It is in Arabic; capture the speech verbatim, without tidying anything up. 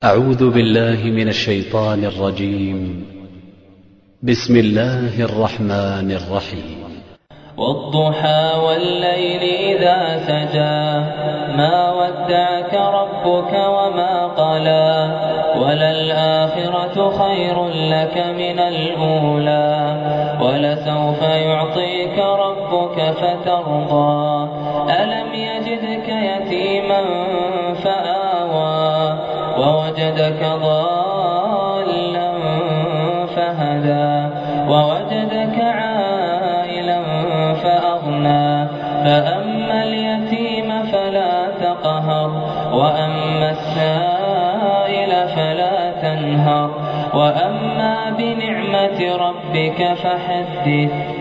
أعوذ بالله من الشيطان الرجيم. بسم الله الرحمن الرحيم. والضحى والليل إذا سجى ما ودعك ربك وما قلى وللآخرة خير لك من الأولى ولسوف يعطيك ربك فترضى ألم يجدك يتيما فآوى ووجدك ضالا فهدى ووجدك عائلا فأغنى فأما اليتيم فلا تقهر وأما السائل فلا تنهر وأما بنعمة ربك فحدث